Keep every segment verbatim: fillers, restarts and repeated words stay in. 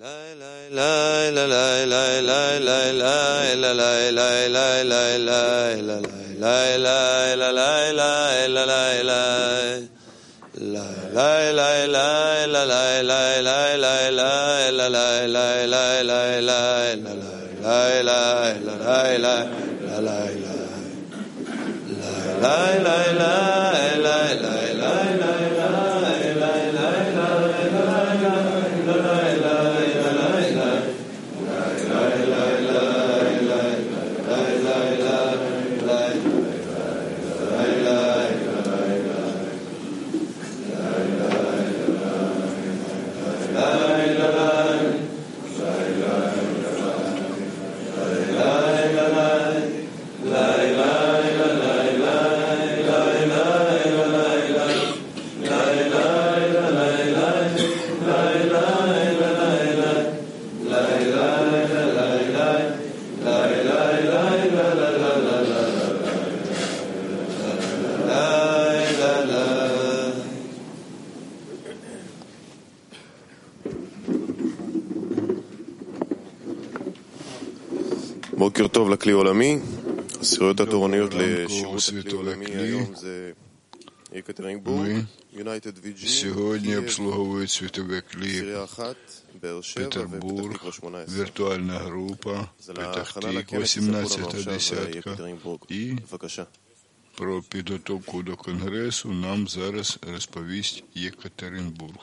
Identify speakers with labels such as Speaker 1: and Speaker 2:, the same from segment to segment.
Speaker 1: בוקר טוב לכלי עולמי, הסירויות התורניות לשירות הכלי עולמי היום זה יקטרינבורג, יונייטד וי ג'י,
Speaker 2: сьогодні обслуговують світове клі Петербург, віртуальна група Петахтик, вісімнадцята десятка. І про підготовку до конгресу нам зараз розповість Єкатеринбург.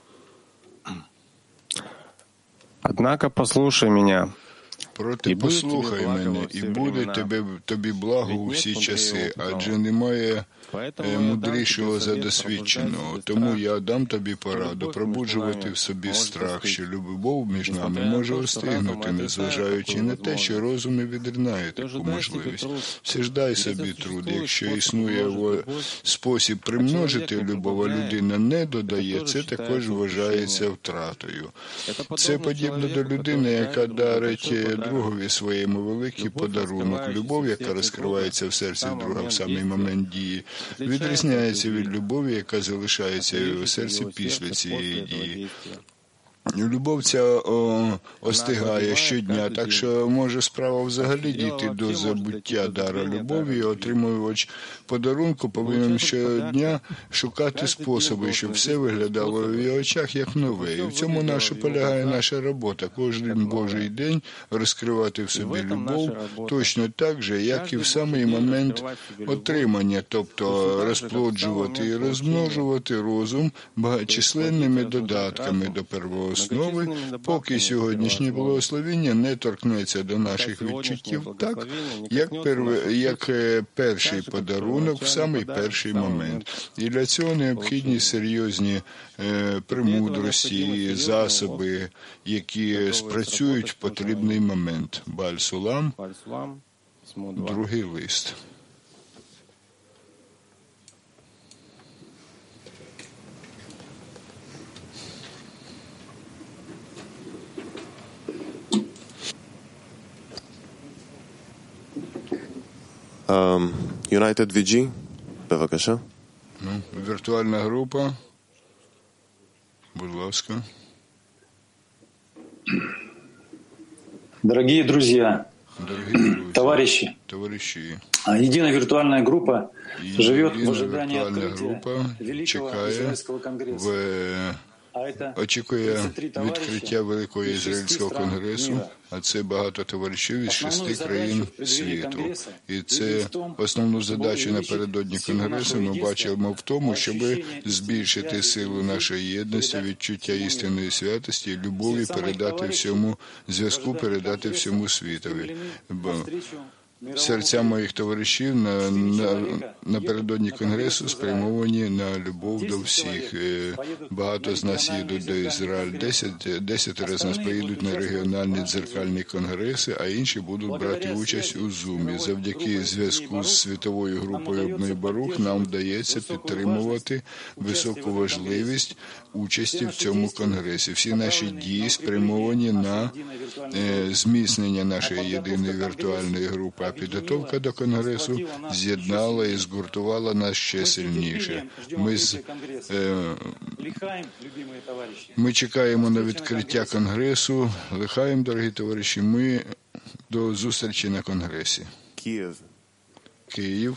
Speaker 3: Однако послушай меня.
Speaker 2: Проте послухай мене, і буде тебе, тобі благо у всі часи, адже немає мудрішого за досвідченого. Тому я дам тобі пораду пробуджувати в собі страх, що любов між нами може остигнути, незважаючи на те, що розум не відринає таку можливість. Все ж дай собі труд. Якщо існує спосіб примножити любов, а людина не додає, це також вважається втратою. Це подібно до людини, яка дарить другові своєму великий подарунок. Любов, яка розкривається в серці друга в самий момент дії, відрізняється від любові, яка залишається у серці після цієї дії. Любов ця о, остигає щодня, так що може справа взагалі дійти до забуття дара любові, і отримувач подарунку повинен щодня шукати способи, щоб все виглядало в його очах як нове. І в цьому наша полягає наша робота. Кожен Божий день розкривати в собі любов точно так же, як і в самий момент отримання, тобто розплоджувати і розмножувати розум багаточисленними додатками до первого основи, поки сьогоднішнє благословення не торкнеться до наших відчуттів так, як, перв... як перший подарунок в самий перший момент. І для цього необхідні серйозні е, премудрості, засоби, які спрацюють в потрібний момент. Баль-Сулам, другий лист.
Speaker 1: United ви джі, бевакаша.
Speaker 2: Ну, віртуальна група. Будь ласка.
Speaker 4: Дорогие друзья,
Speaker 2: Дорогие друзья,
Speaker 4: товарищи,
Speaker 2: товарищи,
Speaker 4: единая виртуальная группа живет
Speaker 2: єдина
Speaker 4: в ожидании
Speaker 2: віртуальна
Speaker 4: открытия
Speaker 2: група
Speaker 4: Великого
Speaker 2: чекає
Speaker 4: Израильского конгресса.
Speaker 2: в очікує відкриття Великого Ізраїльського конгресу, а це багато товаришів із шести країн світу. І це основну задачу напередодні конгресу ми бачимо в тому, щоб збільшити силу нашої єдності, відчуття істинної святості, любові передати всьому зв'язку, передати всьому світові. Серця моїх товаришів на, на, напередодні конгресу спрямовані на любов до всіх. Багато з нас їдуть до Ізраїлю, десять, десятеро з нас поїдуть на регіональні дзеркальні конгреси, а інші будуть брати участь у Зумі. Завдяки зв'язку з світовою групою Бней Барух нам вдається підтримувати високу важливість участі в цьому конгресі. Всі наші дії спрямовані на е, зміцнення нашої єдиної віртуальної групи. а підготовка до Конгресу з'єднала і згуртувала нас ще сильніше. Ми, з, е, ми чекаємо на відкриття Конгресу. Лихаєм, дорогі товариші, ми до зустрічі на Конгресі.
Speaker 1: Київ.
Speaker 2: Київ.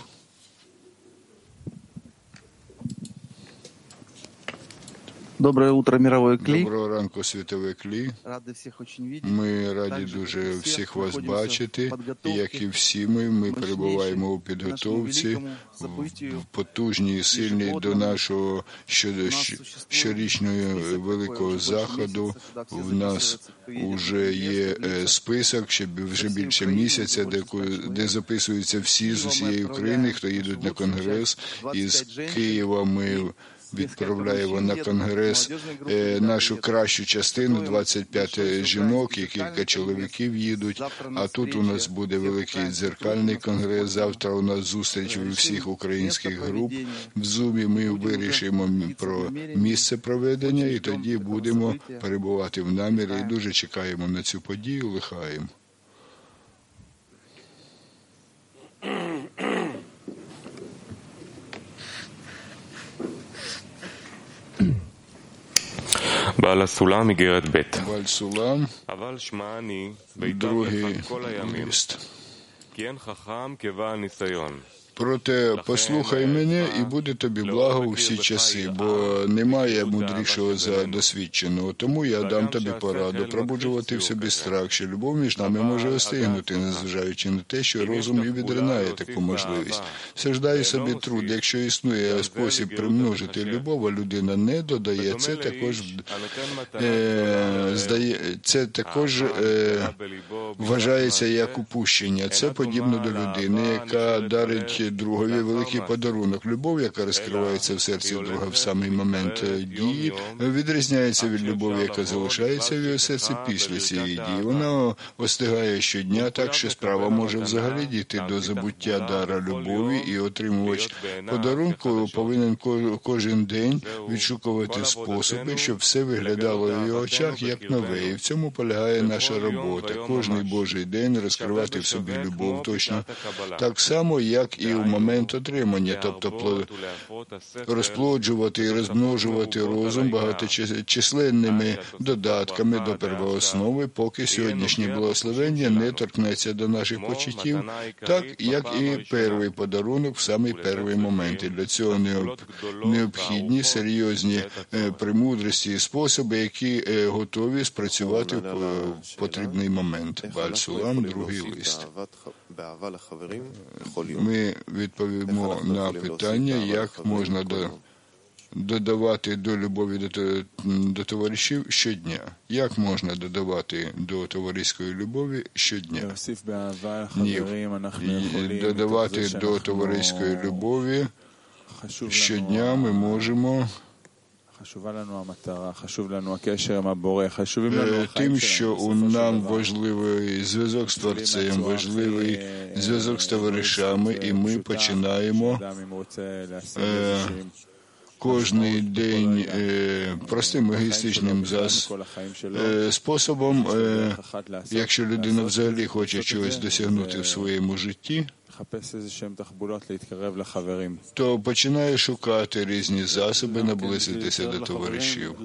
Speaker 5: Доброе утро, мировой Кли.
Speaker 2: Доброго ранку, світове Клі.
Speaker 5: Рады всех очень видеть.
Speaker 2: Ми раді дуже всіх вас бачити. І як і всі ми, ми перебуваємо у підготовці, в потужній, сильній до нашого щорічного великого заходу. В нас вже є список, ще вже більше місяця, де, де записуються всі з усієї України, хто їдуть на Конгрес. Із Києва ми відправляємо на Конгрес е, нашу кращу частину, двадцять п'ять жінок і кілька чоловіків їдуть. А тут у нас буде великий дзеркальний конгрес. Завтра у нас зустріч всіх українських груп. В Зумі ми вирішимо про місце проведення і тоді будемо перебувати в намірі. І дуже чекаємо на цю подію, лихаємо.
Speaker 6: בעל הסולם איגרת ב'
Speaker 2: בעל סולם,
Speaker 6: אבל שמע אני
Speaker 2: другий
Speaker 6: ביטח לך כל הימים
Speaker 2: лист.
Speaker 6: כי אין חכם כבעל ניסיון.
Speaker 2: Проте послухай мене, і буде тобі благо у всі часи, бо немає мудрішого за досвідченого. Тому я дам тобі пораду пробуджувати в собі страх, що любов між нами може остигнути, незважаючи на те, що розум і відринає таку можливість. Страждай собі труд, якщо існує спосіб примножити любов, а людина не додає, це також е, здає, це також е, вважається як упущення. Це подібно до людини, яка дарить другові великий подарунок. Любов, яка розкривається в серці друга в самий момент дії, відрізняється від любові, яка залишається в його серці після цієї дії. Вона остигає щодня, так що справа може взагалі дійти до забуття дара любові, і отримувач подарунку повинен кожен день відшукувати способи, щоб все виглядало в його очах як нове. І в цьому полягає наша робота. Кожний Божий день розкривати в собі любов точно так само, як і в момент отримання, тобто розплоджувати і розмножувати розум багаточисленними додатками до первооснови, поки сьогоднішнє благословення не торкнеться до наших почуттів, так, як і перший подарунок в самий перший момент. І для цього необхідні серйозні премудрості і способи, які готові спрацювати в потрібний момент. Бааль Сулам, другий лист. Ми відповімо на питання, як можна до, додавати до любові до, до товаришів щодня. Як можна додавати до товариської любові щодня? Ні, додавати до товариської любові щодня ми можемо тим, що у нам важливий зв'язок з Творцем, важливий зв'язок з товаришами, і ми починаємо е, кожний день е, простим егоїстичним зас, е, способом, е, якщо людина взагалі хоче чогось досягнути в своєму житті, то починає шукати різні засоби наблизитися до товаришів.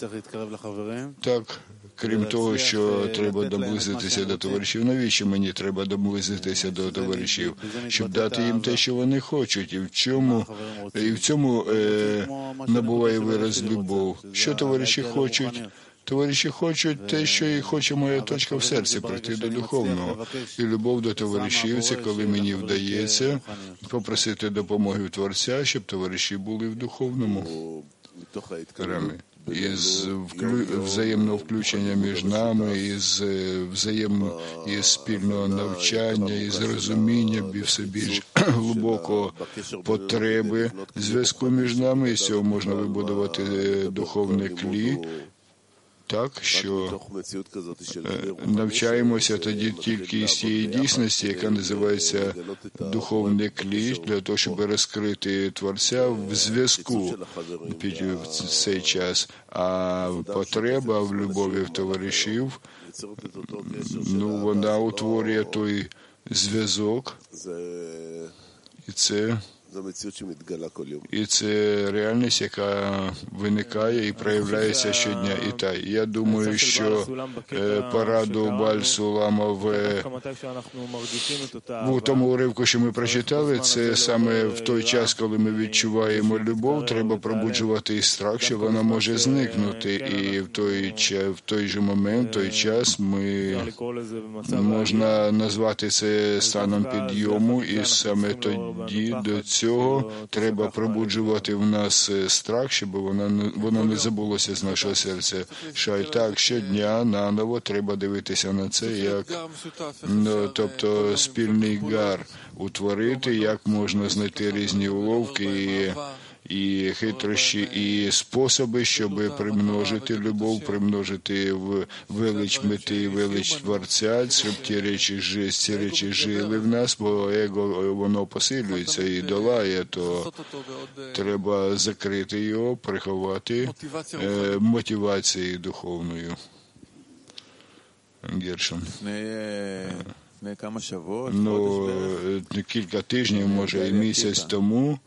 Speaker 2: Так, крім того, що треба наблизитися до товаришів, навіщо мені треба наблизитися до товаришів? Щоб дати їм те, що вони хочуть. І в чому, і в цьому е, набуває вираз любов. Що товариші хочуть? Товариші хочуть те, що і хоче моя точка в серці, прийти до духовного. І любов до товаришів – це коли мені вдається попросити допомоги в Творця, щоб товариші були в духовному рамі. Із вклю... взаємного включення між нами, із взаємного із спільного навчання, із розуміння все більш глибокого потреби зв'язку між нами, і з цього можна вибудувати духовне клі, так, що навчаємося тоді тільки із цієї дійсності, яка називається духовний кліч, для того, щоб розкрити Творця в зв'язку під цей час. А потреба в любові в товаришів, ну, вона утворює той зв'язок, і це І це реальність, яка виникає і проявляється щодня. І та я думаю, що пораду Баль-Сулама в, в тому уривку, що ми прочитали, це саме в той час, коли ми відчуваємо любов, треба пробуджувати і страх, що вона може зникнути. І в той, в той же момент, в той час ми можна назвати це станом підйому, і саме тоді до цього треба пробуджувати в нас страх, щоб воно, воно не забулося з нашого серця. Що і так, щодня наново треба дивитися на це, як, ну, тобто спільний гар утворити, як можна знайти різні уловки і, і хитрощі, і способи, щоб примножити любов, примножити в велич мети, велич Творця, щоб ті речі, ці речі жили в нас, бо его, воно посилюється і долає, то треба закрити його, приховати е, мотивацією духовною. Гершон. Ну, кілька тижнів, може, і місяць тому,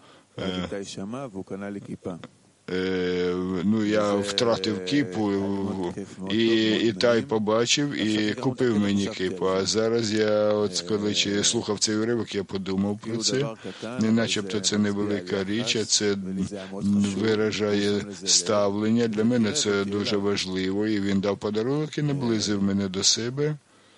Speaker 2: ну, я втратив кіпу, і, і Тай побачив, і купив мені кіпу. А зараз я, от коли слухав цей уривок, я подумав про це. Не начебто це невелика річ, а це виражає ставлення. Для мене це дуже важливо, і він дав подарунок і наблизив мене до себе.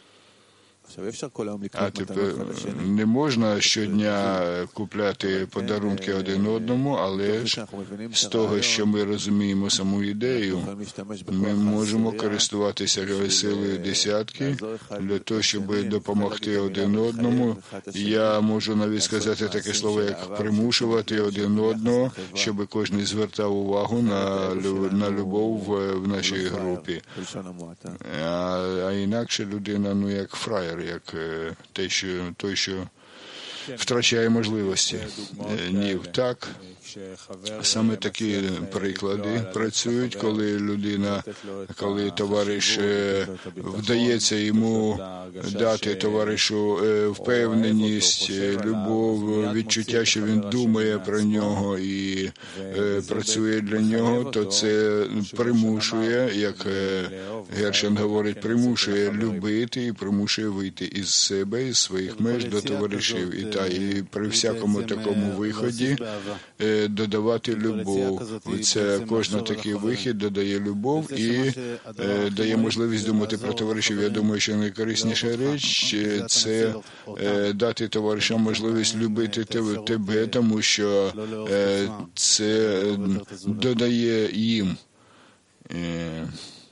Speaker 2: А тепер не можна щодня купляти подарунки один одному, але ж з того, що ми розуміємо саму ідею, ми можемо користуватися силою десятки для того, щоб допомогти один одному. Я можу навіть сказати таке слово, як примушувати один одного, щоб кожен звертав увагу на, на любов в, в нашій групі. А, а інакше людина, ну, як фраєр, як той, що, той, що втрачає можливості. Ні, так. Саме такі приклади працюють, коли людина, коли товариш вдається йому дати товаришу впевненість, любов, відчуття, що він думає про нього і працює для нього, то це примушує, як Гершон говорить, примушує любити і примушує вийти із себе, із своїх меж до товаришів. І, та, і при всякому такому виході додавати любов. Це кожен такий вихід додає любов і е, дає можливість думати про товаришів. Я думаю, що найкорисніша річ – це е, дати товаришам можливість любити тебе, тому що е, це додає їм. Е,